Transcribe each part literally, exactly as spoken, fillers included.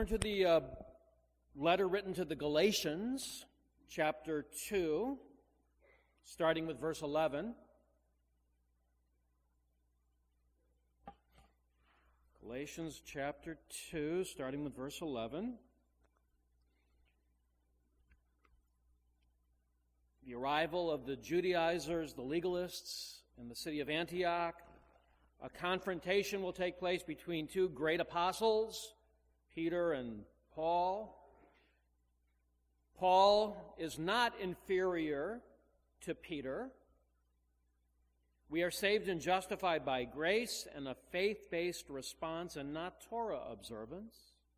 To the uh, letter written to the Galatians, chapter two, starting with verse eleven. Galatians chapter two, starting with verse eleven. The arrival of the Judaizers, the legalists, in the city of Antioch. A confrontation will take place between two great apostles, Peter and Paul. Paul is not inferior to Peter. We are saved and justified by grace and a faith-based response and not Torah observance.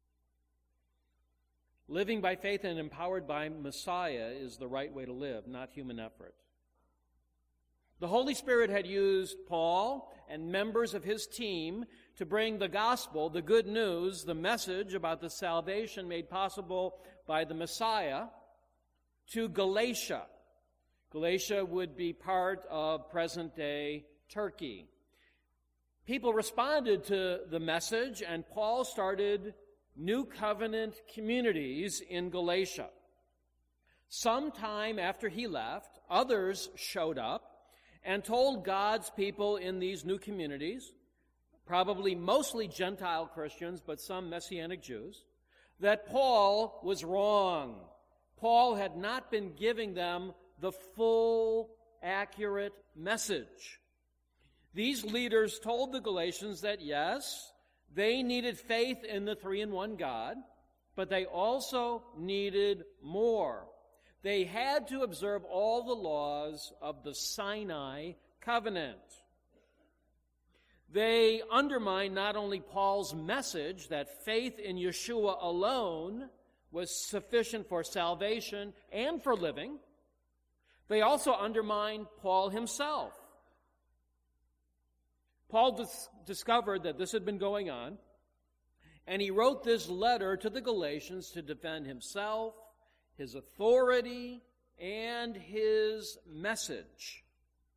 Living by faith and empowered by Messiah is the right way to live, not human effort. The Holy Spirit had used Paul and members of his team to bring the gospel, the good news, the message about the salvation made possible by the Messiah to Galatia. Galatia would be part of present-day Turkey. People responded to the message, and Paul started New Covenant communities in Galatia. Sometime after he left, others showed up and told God's people in these new communities, probably mostly Gentile Christians, but some Messianic Jews, that Paul was wrong. Paul had not been giving them the full, accurate message. These leaders told the Galatians that, yes, they needed faith in the three-in-one God, but they also needed more. They had to observe all the laws of the Sinai covenant. They undermined not only Paul's message that faith in Yeshua alone was sufficient for salvation and for living, they also undermined Paul himself. Paul dis- discovered that this had been going on, and he wrote this letter to the Galatians to defend himself, his authority, and his message.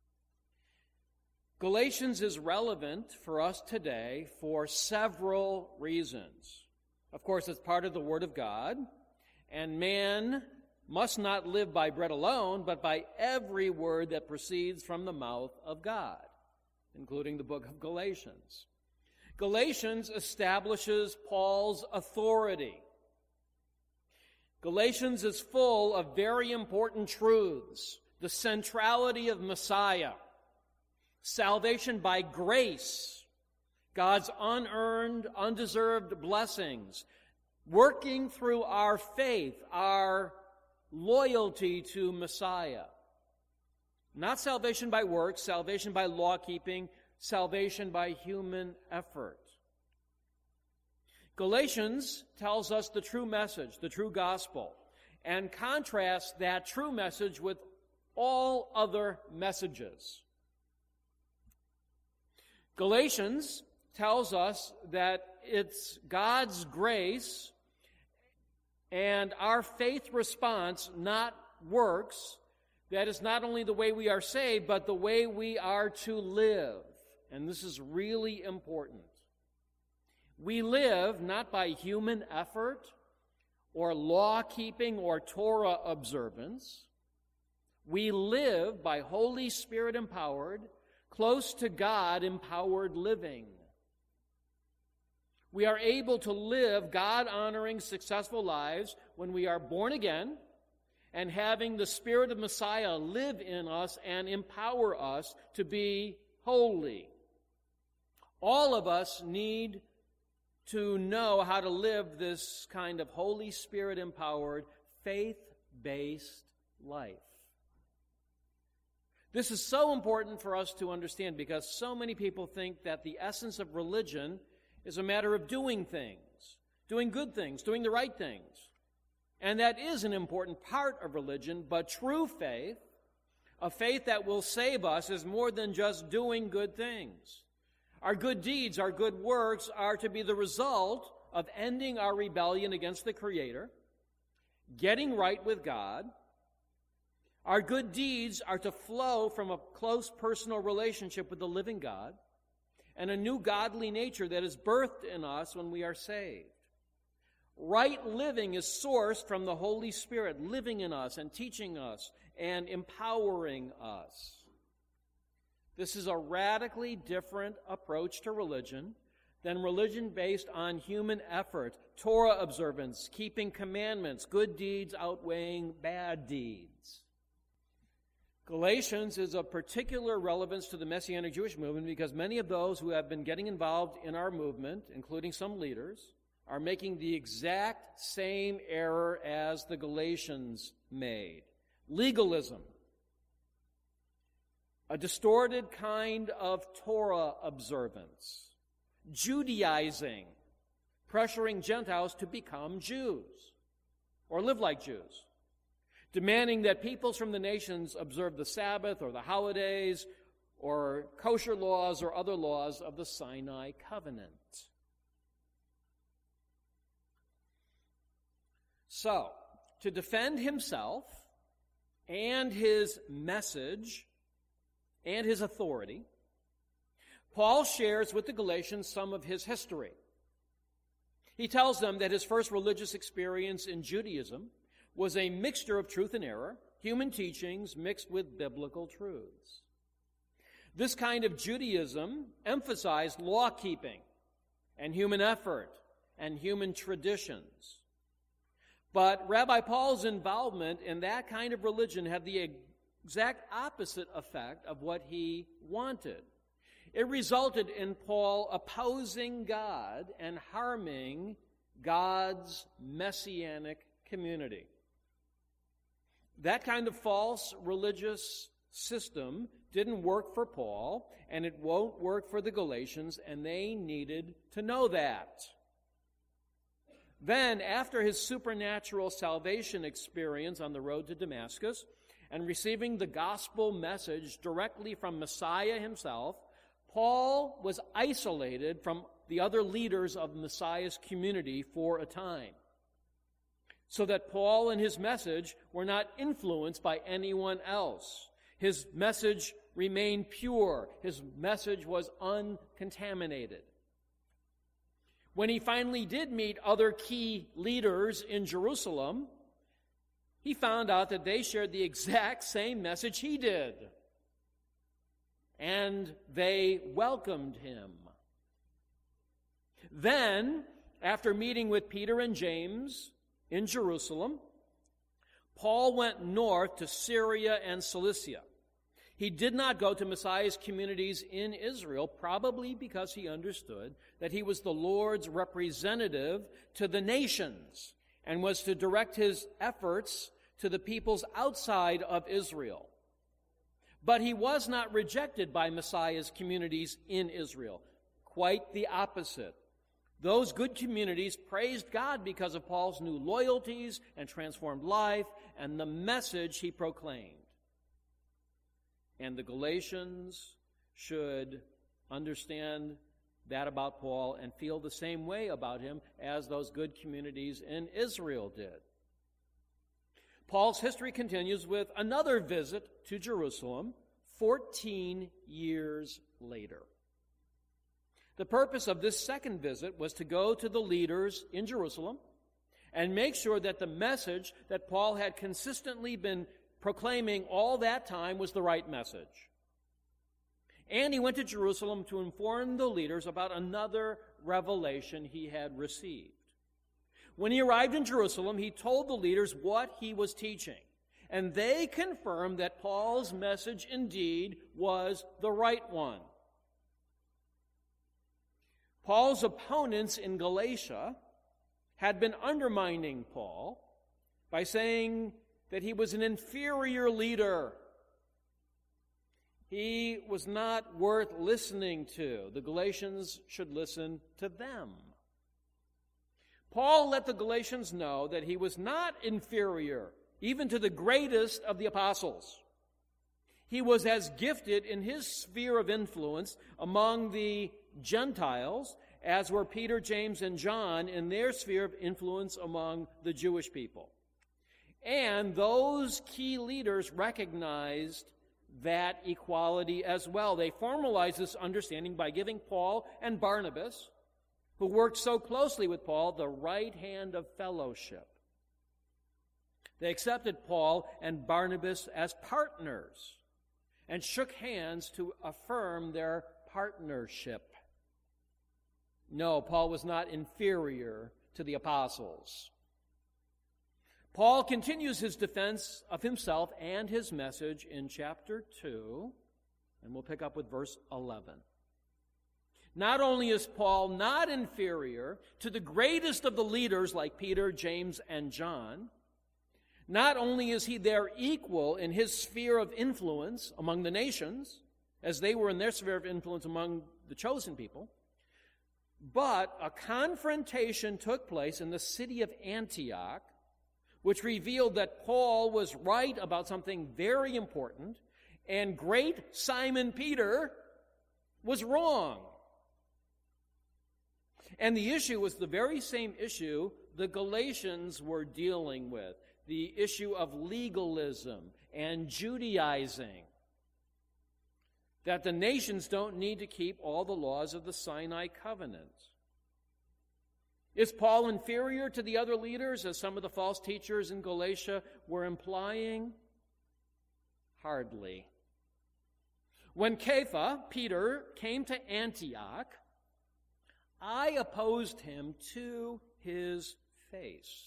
Galatians is relevant for us today for several reasons. Of course, it's part of the Word of God, and man must not live by bread alone, but by every word that proceeds from the mouth of God, including the book of Galatians. Galatians establishes Paul's authority. Galatians is full of very important truths. The centrality of Messiah, salvation by grace, God's unearned, undeserved blessings, working through our faith, our loyalty to Messiah. Not salvation by works, salvation by law-keeping, salvation by human effort. Galatians tells us the true message, the true gospel, and contrasts that true message with all other messages. Galatians tells us that it's God's grace and our faith response, not works, that is not only the way we are saved, but the way we are to live. And this is really important. We live not by human effort or law-keeping or Torah observance. We live by Holy Spirit-empowered, close to God-empowered living. We are able to live God-honoring, successful lives when we are born again and having the Spirit of Messiah live in us and empower us to be holy. All of us need to know how to live this kind of Holy Spirit-empowered, faith-based life. This is so important for us to understand because so many people think that the essence of religion is a matter of doing things, doing good things, doing the right things. And that is an important part of religion, but true faith, a faith that will save us, is more than just doing good things. Our good deeds, our good works are to be the result of ending our rebellion against the Creator, getting right with God. Our good deeds are to flow from a close personal relationship with the living God and a new godly nature that is birthed in us when we are saved. Right living is sourced from the Holy Spirit living in us and teaching us and empowering us. This is a radically different approach to religion than religion based on human effort, Torah observance, keeping commandments, good deeds outweighing bad deeds. Galatians is of particular relevance to the Messianic Jewish movement because many of those who have been getting involved in our movement, including some leaders, are making the exact same error as the Galatians made. Legalism. A distorted kind of Torah observance. Judaizing, pressuring Gentiles to become Jews or live like Jews. Demanding that peoples from the nations observe the Sabbath or the holidays or kosher laws or other laws of the Sinai covenant. So, to defend himself and his message and his authority, Paul shares with the Galatians some of his history. He tells them that his first religious experience in Judaism was a mixture of truth and error, human teachings mixed with biblical truths. This kind of Judaism emphasized law-keeping and human effort and human traditions. But Rabbi Paul's involvement in that kind of religion had the exact opposite effect of what he wanted. It resulted in Paul opposing God and harming God's messianic community. That kind of false religious system didn't work for Paul, and it won't work for the Galatians, and they needed to know that. Then, after his supernatural salvation experience on the road to Damascus and receiving the gospel message directly from Messiah himself, Paul was isolated from the other leaders of Messiah's community for a time, so that Paul and his message were not influenced by anyone else. His message remained pure. His message was uncontaminated. When he finally did meet other key leaders in Jerusalem, he found out that they shared the exact same message he did. And they welcomed him. Then, after meeting with Peter and James in Jerusalem, Paul went north to Syria and Cilicia. He did not go to Messiah's communities in Israel, probably because he understood that he was the Lord's representative to the nations and was to direct his efforts to the peoples outside of Israel. But he was not rejected by Messiah's communities in Israel. Quite the opposite. Those good communities praised God because of Paul's new loyalties and transformed life and the message he proclaimed. And the Galatians should understand that about Paul and feel the same way about him as those good communities in Israel did. Paul's history continues with another visit to Jerusalem fourteen years later. The purpose of this second visit was to go to the leaders in Jerusalem and make sure that the message that Paul had consistently been proclaiming all that time was the right message. And he went to Jerusalem to inform the leaders about another revelation he had received. When he arrived in Jerusalem, he told the leaders what he was teaching, and they confirmed that Paul's message indeed was the right one. Paul's opponents in Galatia had been undermining Paul by saying that he was an inferior leader. He was not worth listening to. The Galatians should listen to them. Paul let the Galatians know that he was not inferior, even to the greatest of the apostles. He was as gifted in his sphere of influence among the Gentiles as were Peter, James, and John in their sphere of influence among the Jewish people. And those key leaders recognized that equality as well. They formalized this understanding by giving Paul and Barnabas who worked so closely with Paul, the right hand of fellowship. They accepted Paul and Barnabas as partners and shook hands to affirm their partnership. No, Paul was not inferior to the apostles. Paul continues his defense of himself and his message in chapter two, and we'll pick up with verse eleven. Not only is Paul not inferior to the greatest of the leaders like Peter, James, and John, not only is he their equal in his sphere of influence among the nations, as they were in their sphere of influence among the chosen people, but a confrontation took place in the city of Antioch, which revealed that Paul was right about something very important, and great Simon Peter was wrong. And the issue was the very same issue the Galatians were dealing with, the issue of legalism and Judaizing, that the nations don't need to keep all the laws of the Sinai covenant. Is Paul inferior to the other leaders, as some of the false teachers in Galatia were implying? Hardly. When Kepha, Peter, came to Antioch, I opposed him to his face,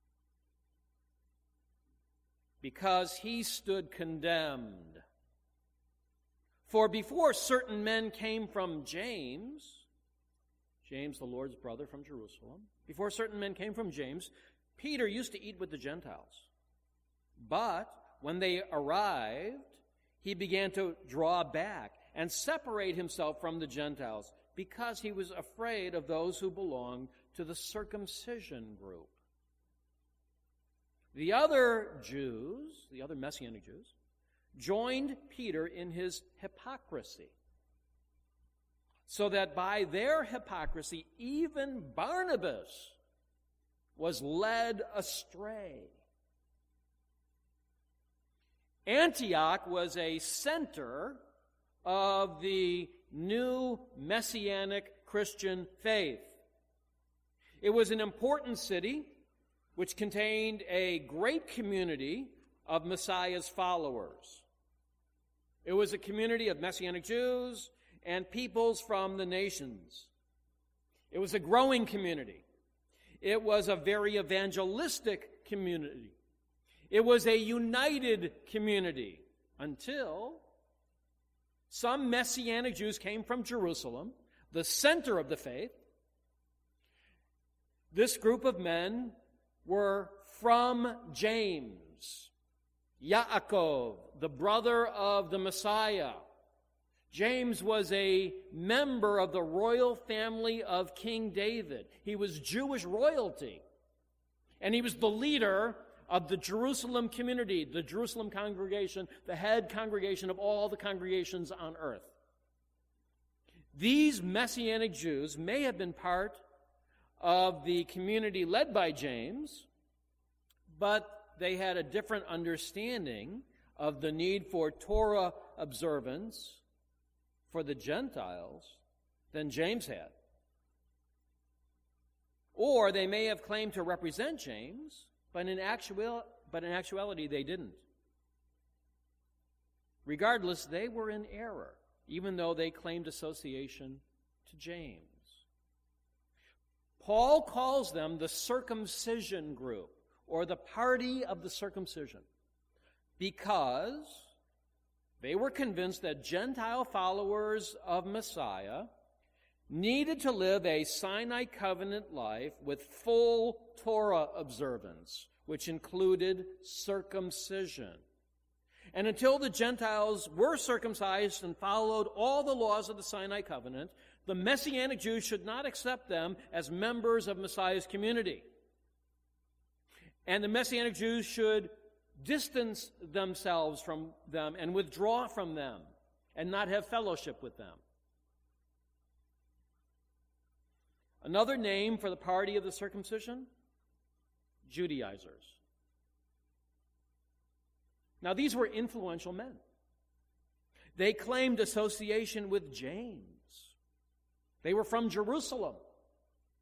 because he stood condemned. For before certain men came from James, James, the Lord's brother from Jerusalem, before certain men came from James, Peter used to eat with the Gentiles. But when they arrived, he began to draw back and separate himself from the Gentiles, because he was afraid of those who belonged to the circumcision group. The other Jews, the other Messianic Jews, joined Peter in his hypocrisy, so that by their hypocrisy, even Barnabas was led astray. Antioch was a center of the new Messianic Christian faith. It was an important city which contained a great community of Messiah's followers. It was a community of Messianic Jews and peoples from the nations. It was a growing community. It was a very evangelistic community. It was a united community until some Messianic Jews came from Jerusalem, the center of the faith. This group of men were from James, Yaakov, the brother of the Messiah. James was a member of the royal family of King David. He was Jewish royalty, and he was the leader of the Jerusalem community, the Jerusalem congregation, the head congregation of all the congregations on earth. These Messianic Jews may have been part of the community led by James, but they had a different understanding of the need for Torah observance for the Gentiles than James had. Or they may have claimed to represent James, but in actual, but in actuality they didn't. Regardless, they were in error, even though they claimed association to James. Paul calls them the circumcision group, or the party of the circumcision, because they were convinced that Gentile followers of Messiah needed to live a Sinai covenant life with full Torah observance, which included circumcision. And until the Gentiles were circumcised and followed all the laws of the Sinai covenant, the Messianic Jews should not accept them as members of Messiah's community. And the Messianic Jews should distance themselves from them and withdraw from them and not have fellowship with them. Another name for the party of the circumcision? Judaizers. Now, these were influential men. They claimed association with James. They were from Jerusalem.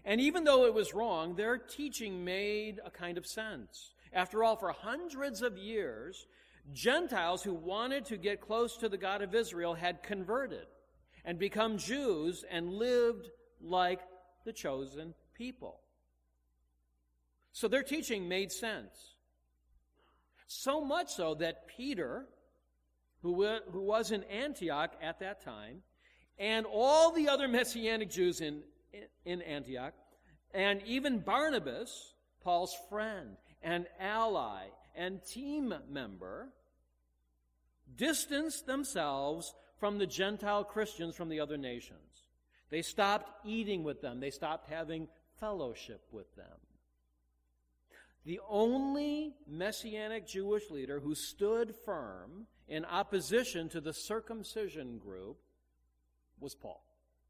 And even though it was wrong, their teaching made a kind of sense. After all, for hundreds of years, Gentiles who wanted to get close to the God of Israel had converted and become Jews and lived like the chosen people. So their teaching made sense. So much so that Peter, who, who was in Antioch at that time, and all the other Messianic Jews in, in Antioch, and even Barnabas, Paul's friend and ally and team member, distanced themselves from the Gentile Christians from the other nations. They stopped eating with them. They stopped having fellowship with them. The only Messianic Jewish leader who stood firm in opposition to the circumcision group was Paul.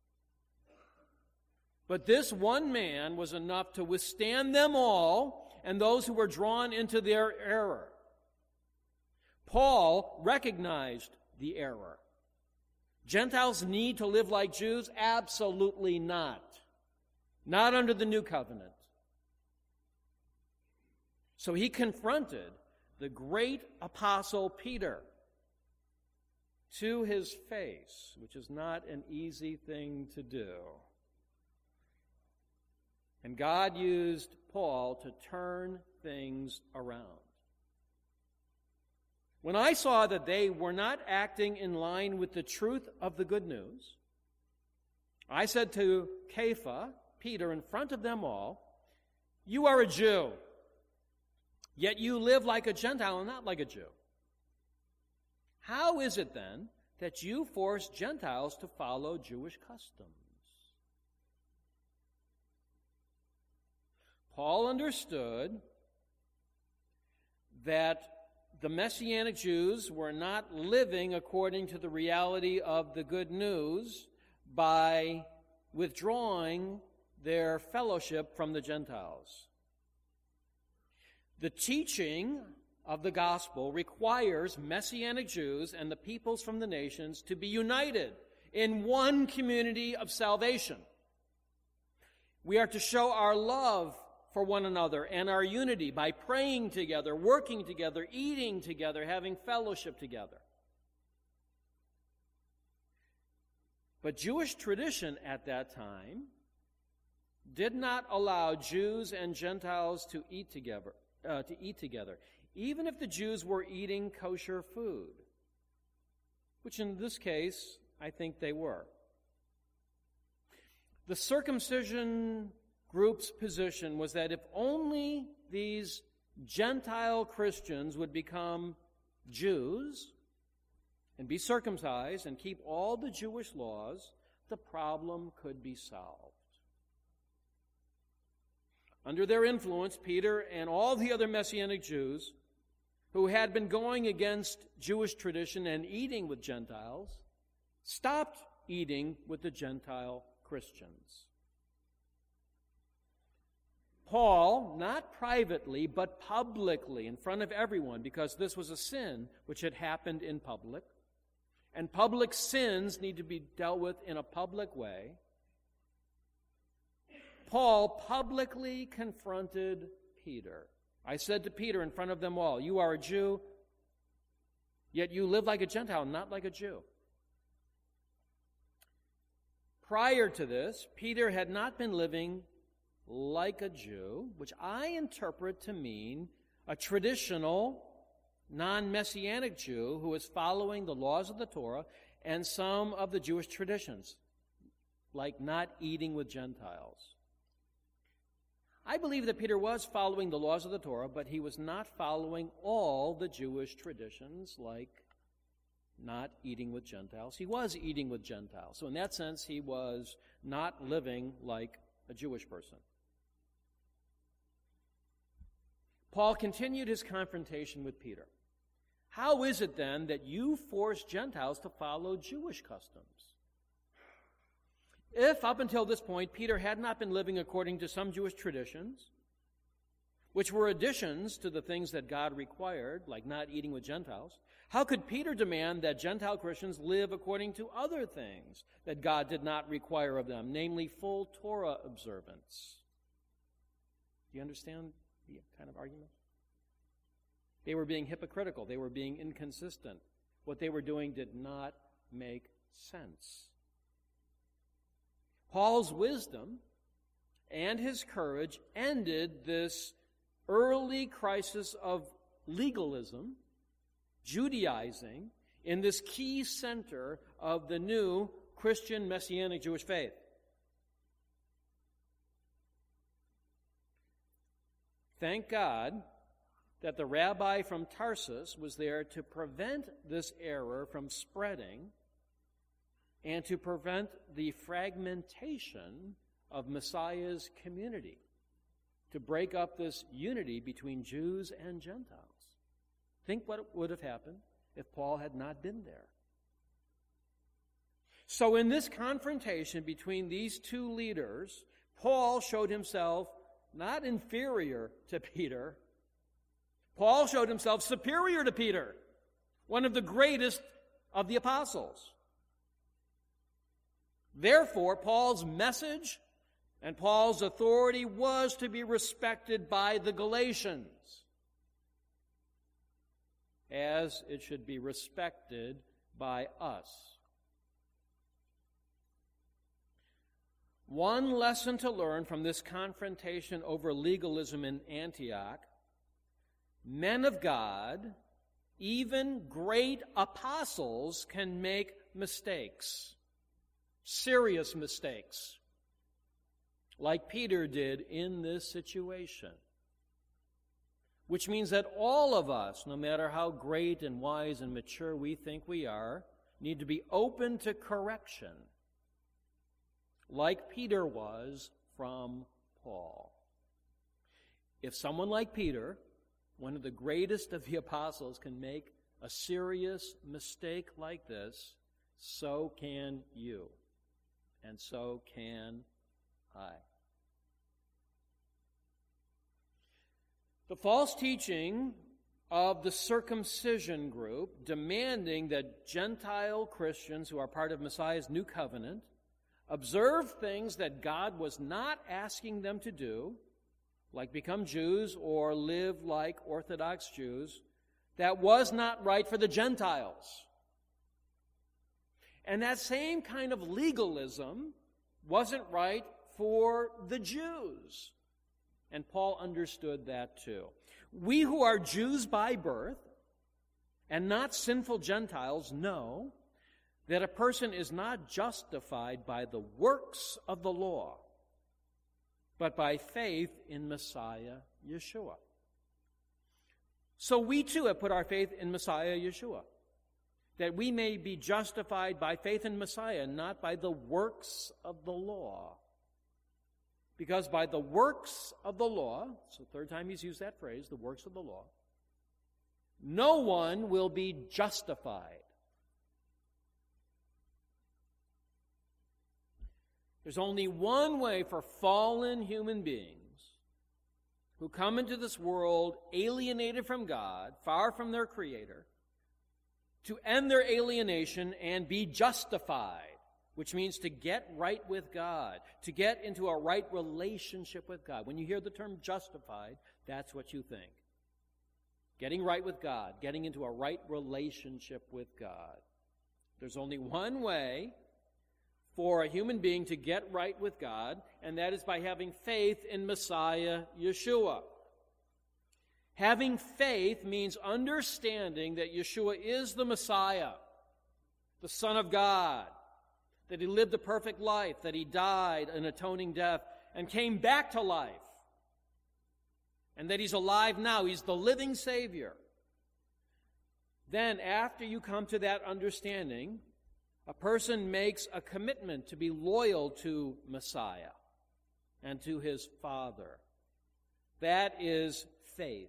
But this one man was enough to withstand them all and those who were drawn into their error. Paul recognized the error. Gentiles need to live like Jews? Absolutely not. Not under the new covenant. So he confronted the great apostle Peter to his face, which is not an easy thing to do. And God used Paul to turn things around. When I saw that they were not acting in line with the truth of the good news, I said to Kepha, Peter, in front of them all, "You are a Jew, yet you live like a Gentile and not like a Jew. How is it then that you force Gentiles to follow Jewish customs?" Paul understood that the Messianic Jews were not living according to the reality of the good news by withdrawing their fellowship from the Gentiles. The teaching of the gospel requires Messianic Jews and the peoples from the nations to be united in one community of salvation. We are to show our love for one another and our unity by praying together, working together, eating together, having fellowship together. But Jewish tradition at that time did not allow Jews and Gentiles to eat together, uh, to eat together, even if the Jews were eating kosher food, which in this case, I think they were. The circumcision group's position was that if only these Gentile Christians would become Jews and be circumcised and keep all the Jewish laws, the problem could be solved. Under their influence, Peter and all the other Messianic Jews who had been going against Jewish tradition and eating with Gentiles stopped eating with the Gentile Christians. Paul, not privately, but publicly, in front of everyone, because this was a sin which had happened in public, and public sins need to be dealt with in a public way. Paul publicly confronted Peter. I said to Peter in front of them all, "You are a Jew, yet you live like a Gentile, not like a Jew." Prior to this, Peter had not been living like a Jew, which I interpret to mean a traditional, non-Messianic Jew who is following the laws of the Torah and some of the Jewish traditions, like not eating with Gentiles. I believe that Peter was following the laws of the Torah, but he was not following all the Jewish traditions, like not eating with Gentiles. He was eating with Gentiles. So in that sense, he was not living like a Jewish person. Paul continued his confrontation with Peter. How is it then that you force Gentiles to follow Jewish customs? If up until this point Peter had not been living according to some Jewish traditions, which were additions to the things that God required, like not eating with Gentiles, How could Peter demand that Gentile Christians live according to other things that God did not require of them, namely full Torah observance? Do you understand the kind of argument? They were being hypocritical. They were being inconsistent. What they were doing did not make sense. Paul's wisdom and his courage ended this early crisis of legalism, Judaizing, in this key center of the new Christian Messianic Jewish faith. Thank God that the rabbi from Tarsus was there to prevent this error from spreading and to prevent the fragmentation of Messiah's community, to break up this unity between Jews and Gentiles. Think what would have happened if Paul had not been there. So in this confrontation between these two leaders, Paul showed himself not inferior to Peter. Paul showed himself superior to Peter, one of the greatest of the apostles. Therefore, Paul's message and Paul's authority was to be respected by the Galatians, as it should be respected by us. One lesson to learn from this confrontation over legalism in Antioch: men of God, even great apostles, can make mistakes, serious mistakes, like Peter did in this situation. Which means that all of us, no matter how great and wise and mature we think we are, need to be open to correction, like Peter was from Paul. If someone like Peter, one of the greatest of the apostles, can make a serious mistake like this, so can you, and so can I. The false teaching of the circumcision group, demanding that Gentile Christians who are part of Messiah's new covenant observe things that God was not asking them to do, like become Jews or live like Orthodox Jews, that was not right for the Gentiles. And that same kind of legalism wasn't right for the Jews. And Paul understood that too. We who are Jews by birth and not sinful Gentiles know that a person is not justified by the works of the law, but by faith in Messiah Yeshua. So we too have put our faith in Messiah Yeshua, that we may be justified by faith in Messiah, not by the works of the law. Because by the works of the law, it's the third time he's used that phrase, the works of the law, no one will be justified. There's only one way for fallen human beings who come into this world alienated from God, far from their Creator, to end their alienation and be justified, which means to get right with God, to get into a right relationship with God. When you hear the term justified, that's what you think. Getting right with God, getting into a right relationship with God. There's only one way for a human being to get right with God, and that is by having faith in Messiah Yeshua. Having faith means understanding that Yeshua is the Messiah, the Son of God, that he lived a perfect life, that he died an atoning death and came back to life, and that he's alive now. He's the living Savior. Then, after you come to that understanding, a person makes a commitment to be loyal to Messiah and to his Father. That is faith.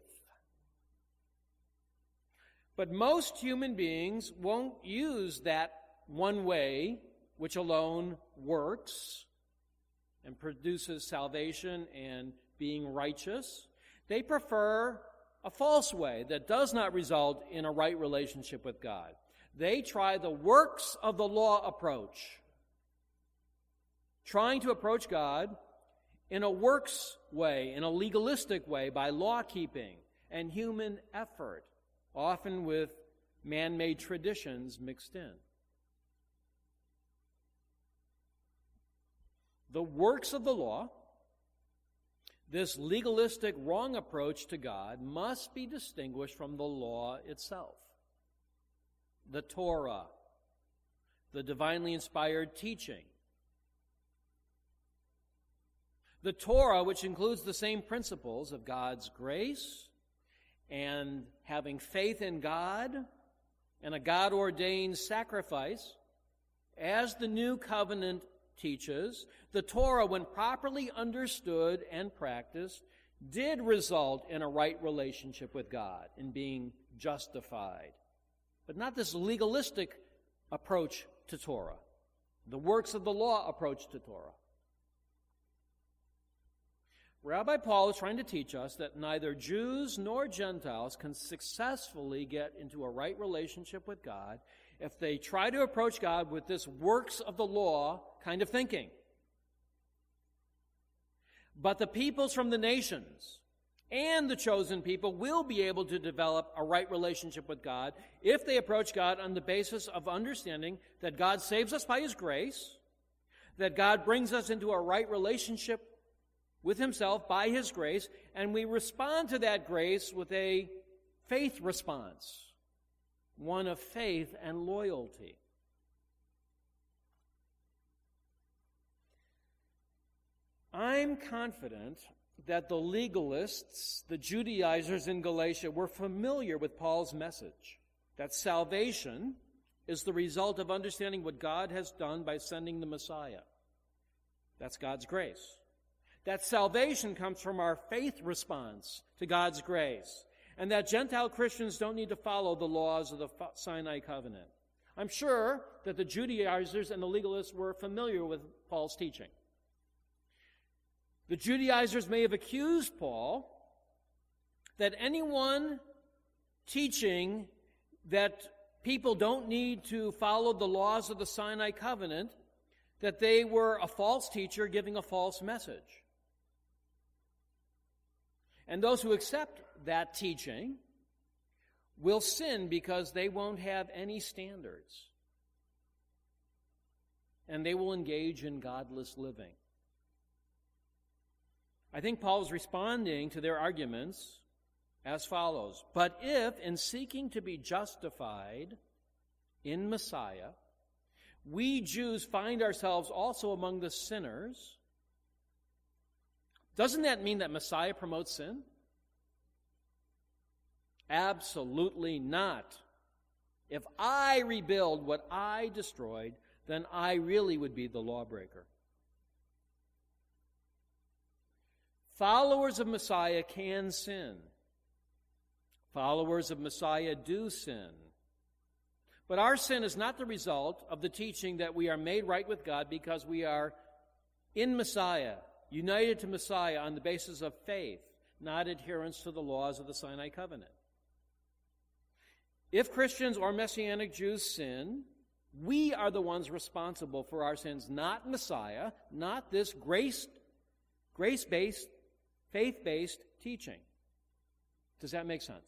But most human beings won't use that one way which alone works and produces salvation and being righteous. They prefer a false way that does not result in a right relationship with God. They try the works of the law approach, trying to approach God in a works way, in a legalistic way, by law-keeping and human effort, often with man-made traditions mixed in. The works of the law, this legalistic wrong approach to God, must be distinguished from the law itself. The Torah, the divinely inspired teaching. The Torah, which includes the same principles of God's grace and having faith in God and a God-ordained sacrifice, as the new covenant teaches, the Torah, when properly understood and practiced, did result in a right relationship with God, in being justified. But not this legalistic approach to Torah, the works of the law approach to Torah. Rabbi Paul is trying to teach us that neither Jews nor Gentiles can successfully get into a right relationship with God if they try to approach God with this works of the law kind of thinking. But the peoples from the nations and the chosen people will be able to develop a right relationship with God if they approach God on the basis of understanding that God saves us by His grace, that God brings us into a right relationship with Himself by His grace, and we respond to that grace with a faith response, one of faith and loyalty. I'm confident that the legalists, the Judaizers in Galatia, were familiar with Paul's message, that salvation is the result of understanding what God has done by sending the Messiah. That's God's grace. That salvation comes from our faith response to God's grace, and that Gentile Christians don't need to follow the laws of the Sinai covenant. I'm sure that the Judaizers and the legalists were familiar with Paul's teaching. The Judaizers may have accused Paul that anyone teaching that people don't need to follow the laws of the Sinai covenant, that they were a false teacher giving a false message. And those who accept that teaching will sin because they won't have any standards. And they will engage in godless living. I think Paul is responding to their arguments as follows. But if, in seeking to be justified in Messiah, we Jews find ourselves also among the sinners, doesn't that mean that Messiah promotes sin? Absolutely not. If I rebuild what I destroyed, then I really would be the lawbreaker. Followers of Messiah can sin. Followers of Messiah do sin. But our sin is not the result of the teaching that we are made right with God because we are in Messiah, united to Messiah on the basis of faith, not adherence to the laws of the Sinai covenant. If Christians or Messianic Jews sin, we are the ones responsible for our sins, not Messiah, not this grace, grace-based, faith-based teaching. Does that make sense?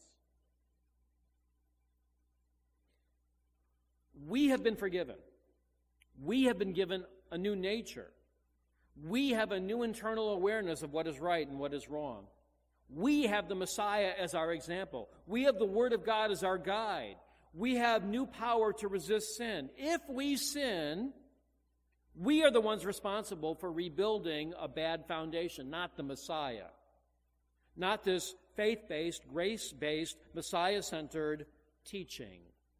We have been forgiven. We have been given a new nature. We have a new internal awareness of what is right and what is wrong. We have the Messiah as our example. We have the Word of God as our guide. We have new power to resist sin. If we sin, we are the ones responsible for rebuilding a bad foundation, not the Messiah. Not this faith-based, grace-based, Messiah-centered teaching.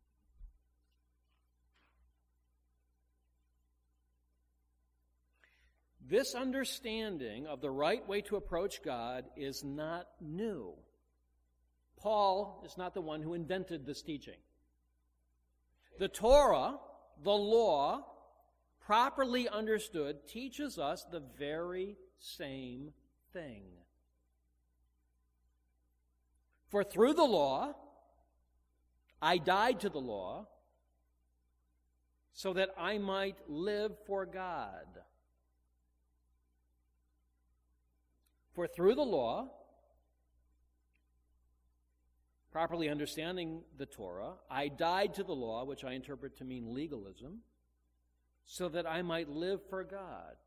This understanding of the right way to approach God is not new. Paul is not the one who invented this teaching. The Torah, the law, properly understood, teaches us the very same thing. For through the law, I died to the law so that I might live for God. For through the law, properly understanding the Torah, I died to the law, which I interpret to mean legalism, so that I might live for God.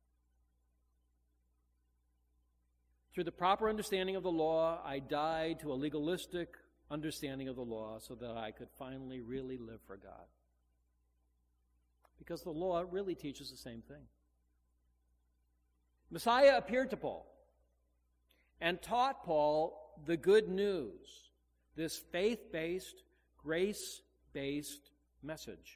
Through the proper understanding of the law, I died to a legalistic understanding of the law so that I could finally really live for God. Because the law really teaches the same thing. Messiah appeared to Paul and taught Paul the good news, this faith-based, grace-based message.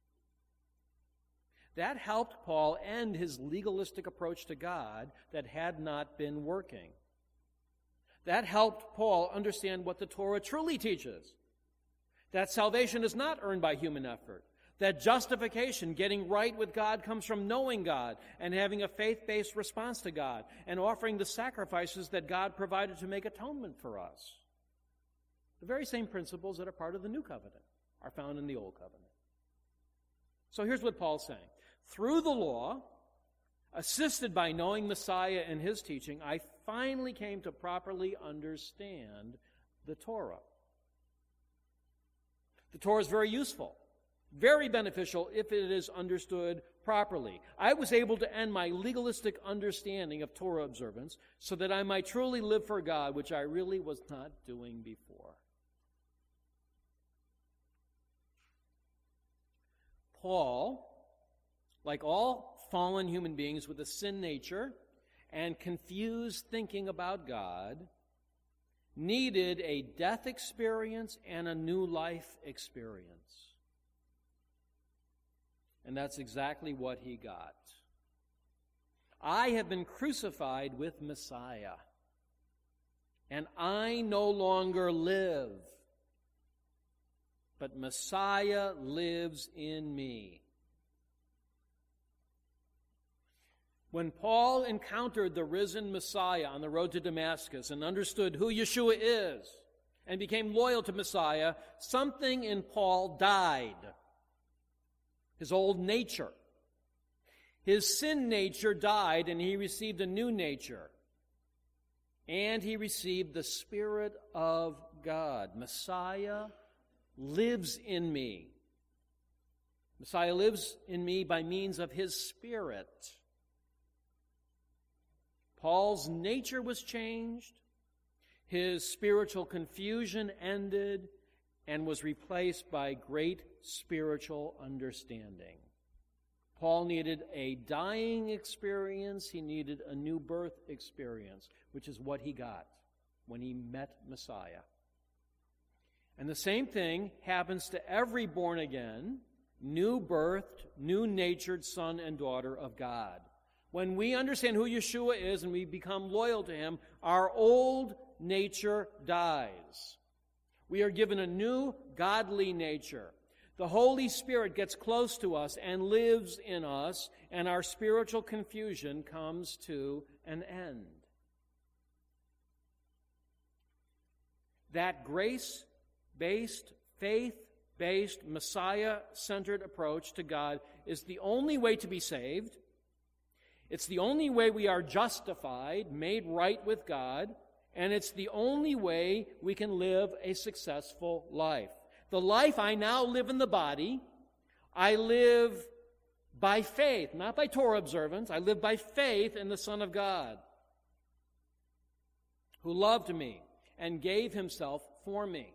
That helped Paul end his legalistic approach to God that had not been working. That helped Paul understand what the Torah truly teaches. That salvation is not earned by human effort. That justification, getting right with God, comes from knowing God and having a faith-based response to God and offering the sacrifices that God provided to make atonement for us. The very same principles that are part of the New Covenant are found in the Old Covenant. So here's what Paul's saying. Through the law, assisted by knowing Messiah and his teaching, I finally came to properly understand the Torah. The Torah is very useful, very beneficial if it is understood properly. I was able to end my legalistic understanding of Torah observance so that I might truly live for God, which I really was not doing before. Paul, like all fallen human beings with a sin nature and confused thinking about God, needed a death experience and a new life experience. And that's exactly what he got. I have been crucified with Messiah, and I no longer live, but Messiah lives in me. When Paul encountered the risen Messiah on the road to Damascus and understood who Yeshua is and became loyal to Messiah, something in Paul died. His old nature. His sin nature died, and he received a new nature. And he received the Spirit of God. Messiah lives in me. Messiah lives in me by means of his Spirit. Paul's nature was changed, his spiritual confusion ended, and was replaced by great spiritual understanding. Paul needed a dying experience, he needed a new birth experience, which is what he got when he met Messiah. And the same thing happens to every born-again, new-birthed, new-natured son and daughter of God. When we understand who Yeshua is and we become loyal to him, our old nature dies. We are given a new godly nature. The Holy Spirit gets close to us and lives in us, and our spiritual confusion comes to an end. That grace-based, faith-based, Messiah-centered approach to God is the only way to be saved. It's the only way we are justified, made right with God, and it's the only way we can live a successful life. The life I now live in the body, I live by faith, not by Torah observance. I live by faith in the Son of God, who loved me and gave himself for me.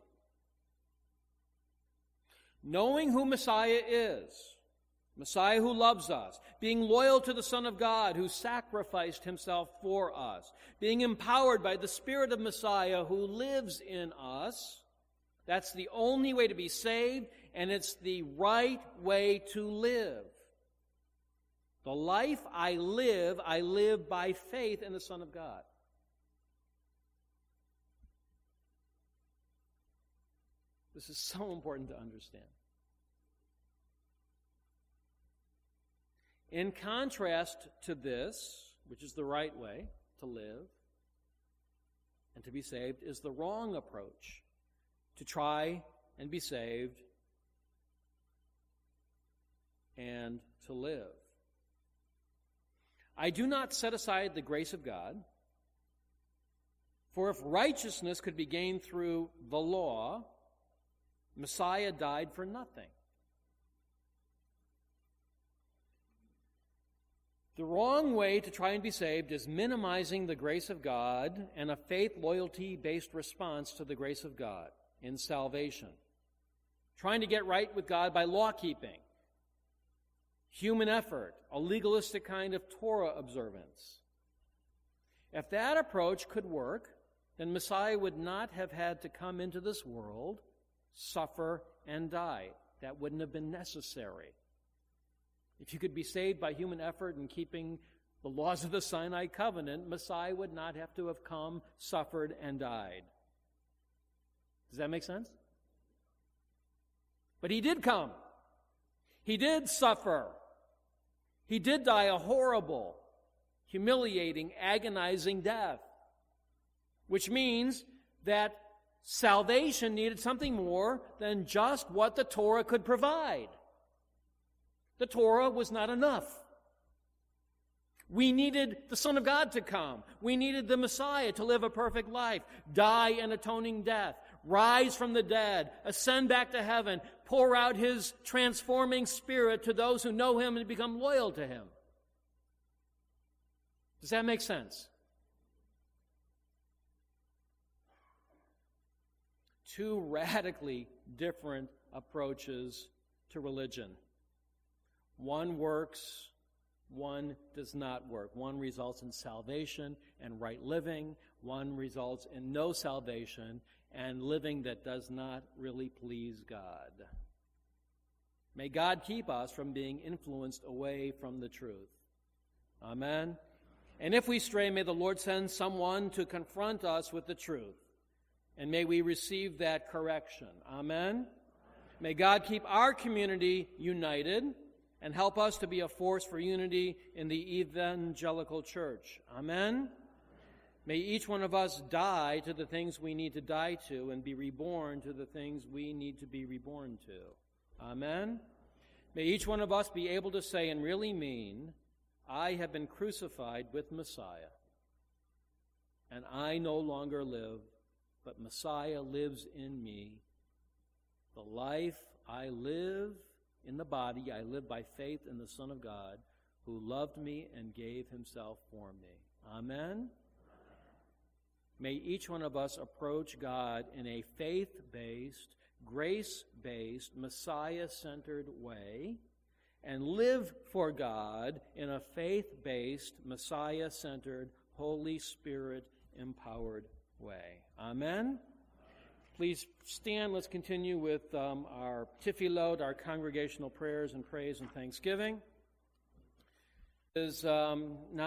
Knowing who Messiah is, Messiah who loves us, being loyal to the Son of God who sacrificed himself for us, being empowered by the Spirit of Messiah who lives in us, that's the only way to be saved, and it's the right way to live. The life I live, I live by faith in the Son of God. This is so important to understand. In contrast to this, which is the right way to live, and to be saved is the wrong approach to try and be saved and to live. I do not set aside the grace of God, for if righteousness could be gained through the law, Messiah died for nothing. The wrong way to try and be saved is minimizing the grace of God and a faith loyalty-based response to the grace of God in salvation. Trying to get right with God by law-keeping, human effort, a legalistic kind of Torah observance. If that approach could work, then Messiah would not have had to come into this world, suffer, and die. That wouldn't have been necessary. If you could be saved by human effort and keeping the laws of the Sinai covenant, Messiah would not have to have come, suffered, and died. Does that make sense? But he did come. He did suffer. He did die a horrible, humiliating, agonizing death, which means that salvation needed something more than just what the Torah could provide. The Torah was not enough. We needed the Son of God to come. We needed the Messiah to live a perfect life, die an atoning death, rise from the dead, ascend back to heaven, pour out his transforming Spirit to those who know him and become loyal to him. Does that make sense? Two radically different approaches to religion. One works, one does not work. One results in salvation and right living. One results in no salvation and living that does not really please God. May God keep us from being influenced away from the truth. Amen. And if we stray, may the Lord send someone to confront us with the truth. And may we receive that correction. Amen. May God keep our community united and help us to be a force for unity in the evangelical church. Amen. May each one of us die to the things we need to die to and be reborn to the things we need to be reborn to. Amen. May each one of us be able to say and really mean, I have been crucified with Messiah, and I no longer live, but Messiah lives in me. The life I live in the body, I live by faith in the Son of God, who loved me and gave himself for me. Amen. May each one of us approach God in a faith-based, grace-based, Messiah-centered way and live for God in a faith-based, Messiah-centered, Holy Spirit-empowered way. Amen? Please stand. Let's continue with um, our Tefillot, our congregational prayers and praise and thanksgiving. Is um, now